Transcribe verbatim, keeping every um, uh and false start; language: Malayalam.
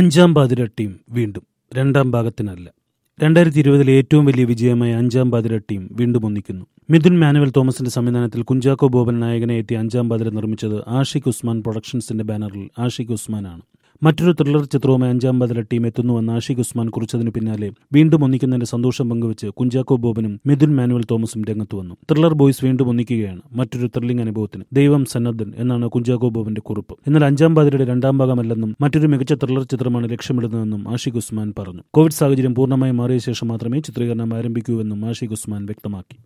അഞ്ചാം പാതിര ടീം വീണ്ടും രണ്ടാം ഭാഗത്തിനല്ല. രണ്ടായിരത്തി ഇരുപതിലെ ഏറ്റവും വലിയ വിജയമായ അഞ്ചാം പാതിര ടീം വീണ്ടും ഒന്നിക്കുന്നു. മിഥുൻ മാനുവൽ തോമസിന്റെ സംവിധാനത്തിൽ കുഞ്ചാക്കോ ബോബൻ നായകനെ എത്തിയ അഞ്ചാം പാതിര നിർമ്മിച്ചത് ആഷിഖ് ഉസ്മാൻ പ്രൊഡക്ഷൻസിന്റെ ബാനറിൽ ആഷിഖ് ഉസ്മാനാണ്. മറ്റൊരു ത്രില്ലർ ചിത്രവുമായി അഞ്ചാം പാതിര ടീം എത്തുന്നുവെന്ന് ആഷിഖ് ഉസ്മാൻ കുറിച്ചതിന് പിന്നാലെ വീണ്ടും ഒന്നിക്കുന്നതിന്റെ സന്തോഷം പങ്കുവച്ച് കുഞ്ചാക്കോ ബോബനും മിഥുൻ മാനുവൽ തോമസും രംഗത്ത് വന്നു. ത്രില്ലർ ബോയ്സ് വീണ്ടും ഒന്നിക്കുകയാണ്. മറ്റൊരു ത്രില്ലിംഗ് അനുഭവത്തിന് ദൈവം സന്നദ്ധൻ എന്നാണ് കുഞ്ചാക്കോ ബോബന്റെ കുറിപ്പ്. എന്നാൽ അഞ്ചാം പാതിരയുടെ രണ്ടാം ഭാഗമല്ലെന്നും മറ്റൊരു മികച്ച ത്രില്ലർ ചിത്രമാണ് ലക്ഷ്യമിടുന്നതെന്നും ആഷിഖ് ഉസ്മാൻ പറഞ്ഞു. കോവിഡ് സാഹചര്യം പൂർണ്ണമായും മാറിയ ശേഷം മാത്രമേ ചിത്രീകരണം ആരംഭിക്കൂവെന്നും ആഷിഖ് ഉസ്മാൻ വ്യക്തമാക്കി.